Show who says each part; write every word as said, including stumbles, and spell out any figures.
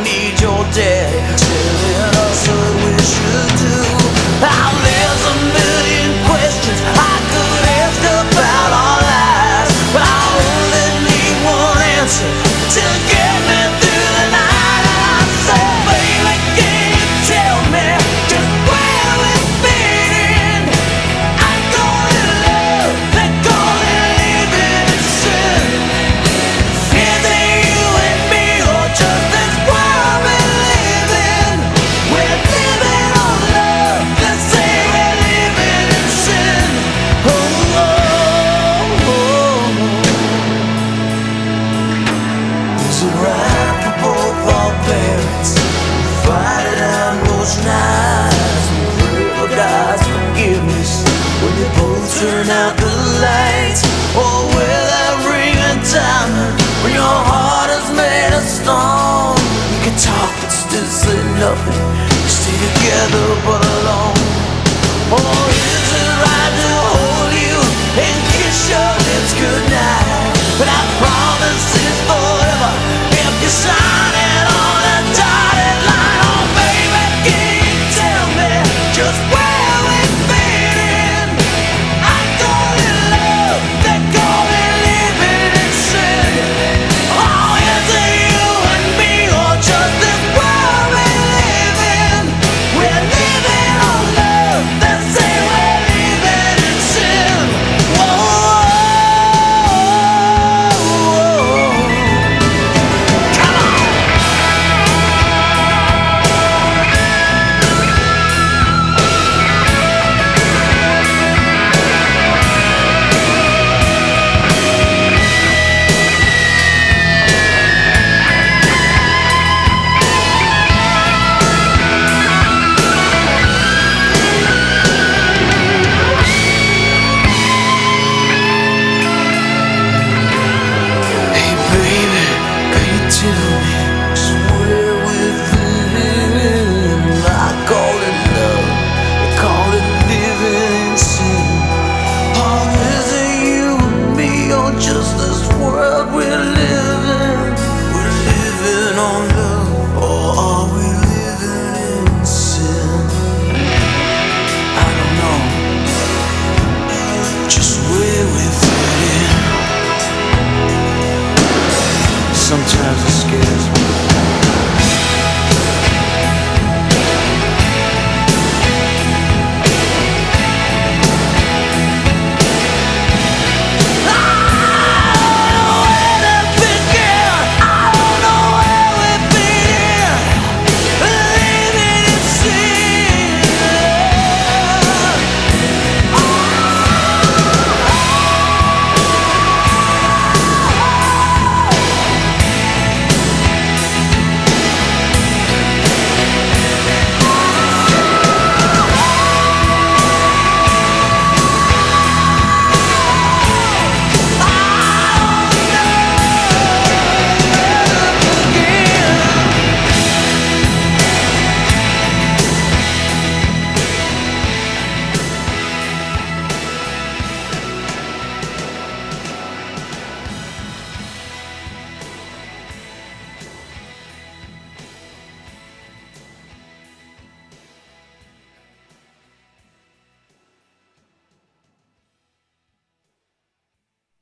Speaker 1: need your daddy telling us what we should do. Now there's a million questions I could ask about our lives, but I only need one answer to get me through the night. I say, baby, can you tell me just where we've been? I call it love, they call it living in sin. Is it you and me, or just this world we live in? We're living on love, they say we're living in sin. Oh, oh, oh. Is it right for both our parents to fight it out those nights? We pray for God's forgiveness when they both turn out the lights. Or will that ring a diamond when your heart is made of stone? You can talk but still say nothing, you stay together but alone. Or is it right to hold you and kiss your lips goodnight? But I promise it's forever if you sign.